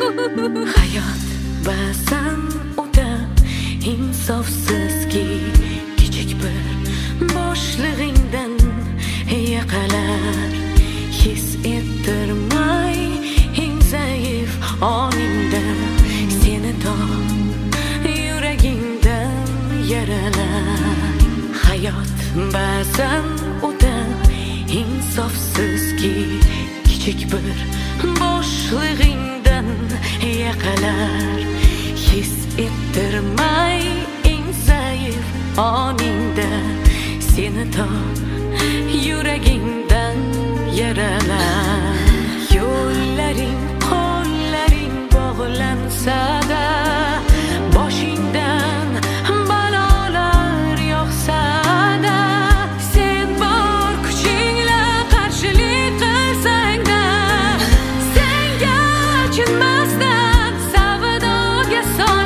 Hayot ba'zan o'ta insofsizki, kichik bir boshlig'ingdan yiqilar. His ettirmay eng zaif oningda seni yuragingdan yaralar. Hayot ba'zan o'ta insofsizki, kichik bir boshlig'ingdan yiqilar. His ettirmay eng zaif oningda seni yuragingdan yaralar. Yo'llaring, qo'llaring bog'lansa-da, boshingdan balolar yog'sa-da, sen bor kuchingla qarshilik qilsang-da, senga achinmasdan savdoga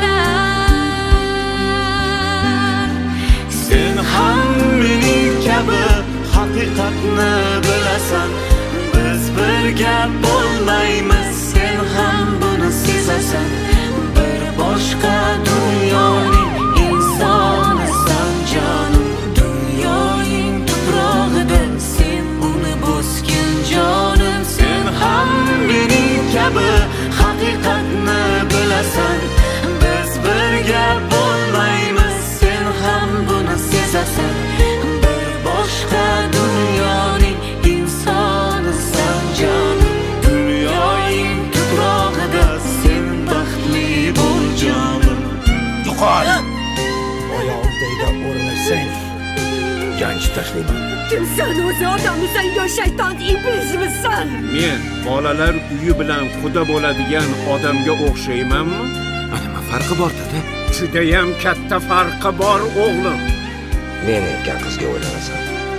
solar. Sen ham mening kabi haqiqatni bilasan, biz birga bo'lmaymiz, sen ham buni sezasan. Bir boshqa dunyoning insonisan jonim, dunyoning tuprog'ida sen uni bosgan jonim. Sen ham mening kabi haqiqatni bilasan, biz birga bo'lmaymiz, sen ham buni sezasan. Bir boshqa dunyoning insonisan jonim, dunyoning tuprog'ida sen baxtli bo'l jonim. Yo'qol! Oyog'imda o'rnashsang, yanchi tashlayman. Kimsan o'zi, odammisan yo shayton iblismisan? Men bolalar uyi bilan quda bo'ladigan odamga o'xshaymanmi? Nima farqi bor dedi? Judayam katta farqi bor o'g'lim. Men erkak qizga o'ylanasan.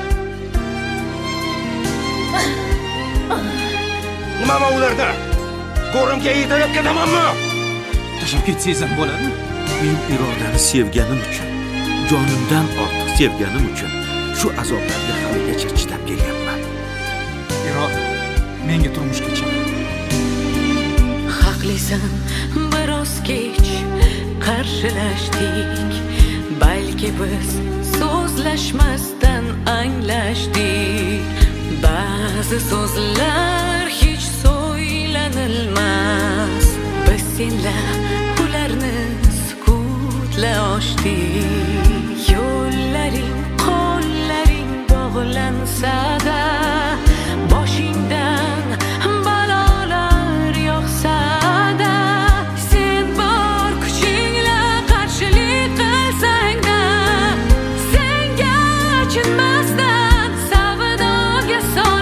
Nima men ularda? Ko'rimga yetalab ketamanmi? Tashlab ketsangiz ham bo'ladimi? Men Irodani sevganim uchun, jonimdan ortiq sevganim uchun shu azoblarga haligacha chidab kelyapman. Iroda, menga turmushga chiq. Haqlisan, biroz kech qarshilashdik. Balki biz so'zlashmasdan anglashdik. Ba'zi so'zlar hech so'ylanilmas. Biz senla ularni sukutla ochdik. Yo'llaring, qo'llaring bog'lansa-da, boshingdan balolar yog'sa-da, sen bor kuchingla qarshilik qilsang-da, senga achinmasdan savdoga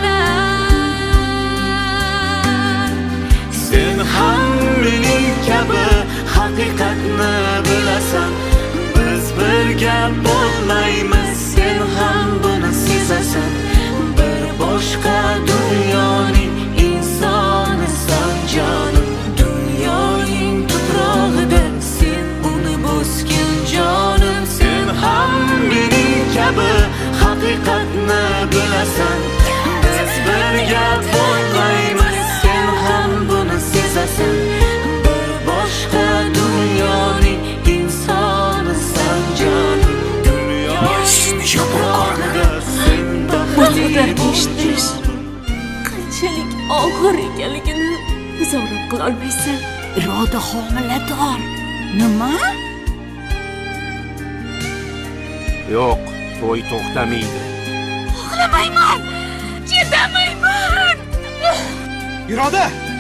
solar. Sen ham mening kabi haqiqatni bilasan, biz birga bo'lmaymiz, sen ham buni sezasan. Bir boshqa dunyoning insonisan jonim, dunyoning tuprog'ida sen uni bosgan jonim. Sen ham mening kabi haqiqatni bilasan, biz birga bo'lmaymiz, sen ham buni sezasan. Bir boshqa dunyoning insonisan jonim, dunyoning tuprog'ida sen baxtli Eshitish qanchalik og'ir ekanligini nazorat qila olmaysan. Iroda homilador. Nima? Yo'q, to'y to'xtamaydi. Xohlamayman. Chidamayman. Iroda,